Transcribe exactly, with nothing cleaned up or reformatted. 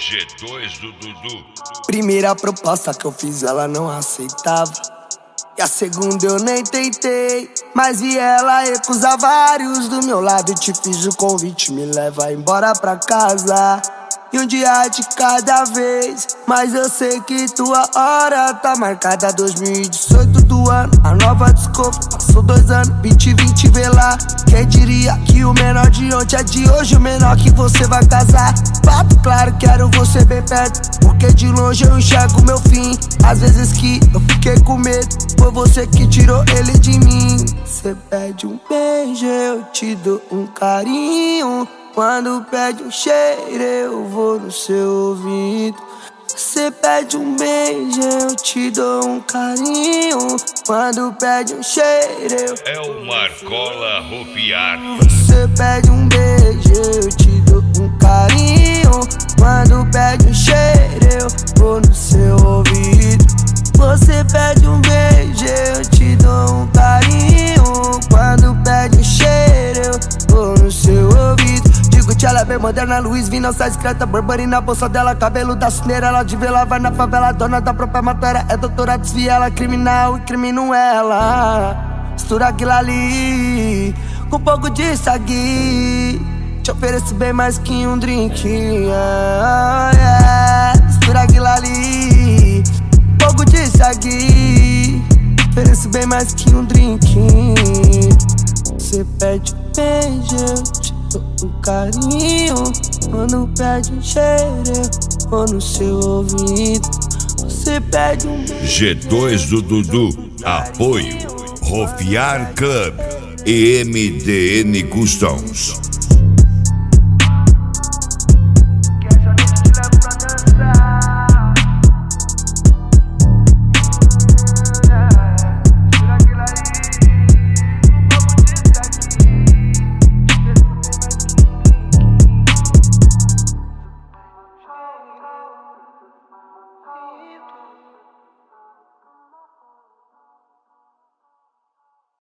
G dois do Dudu. Primeira proposta que eu fiz, ela não aceitava. E a segunda eu nem tentei, mas vi ela recusar vários do meu lado. Te fiz o convite, me leva embora pra casa. E um dia de cada vez, mas eu sei que tua hora tá marcada. Dois mil e dezoito do ano, a nova desculpa. Passou dois anos, vinte e vinte, vê lá. Quem diria que o menor de ontem é de hoje, o menor que você vai casar. Papo claro, quero você bem perto, porque de longe eu enxergo meu fim. Às vezes que eu fiquei com medo, foi você que tirou ele de mim. Cê pede um beijo, eu te dou um carinho. Quando pede um cheiro, eu vou no seu ouvido. Você pede um beijo, eu te dou um carinho. Quando pede um cheiro, eu... É o Marcola Ropiar. Você pede um beijo, eu te dou um carinho. Quando pede um cheiro, eu vou no seu ouvido. Você pede um beijo, eu te dou um carinho. Quando pede um cheiro, eu vou no seu ouvido. Ela é bem moderna, Luiz V, nossa discreta. Burberry na bolsa dela, cabelo da cineira. Ela de vela, vai na favela, dona da própria matéria. É doutora, desvia ela, criminal e crimino ela. Mistura aquilo ali com um pouco de sagui. Te ofereço bem mais que um drink, yeah, yeah. Mistura aquilo ali, um pouco de sagui. Ofereço bem mais que um drink. Você pede um beijo, eu te um carinho. Quando pede um cheiro, eu vou no seu ouvido. Você pede um beijo. G dois do Dudu. Apoio Ropiar Club e M D N Customs.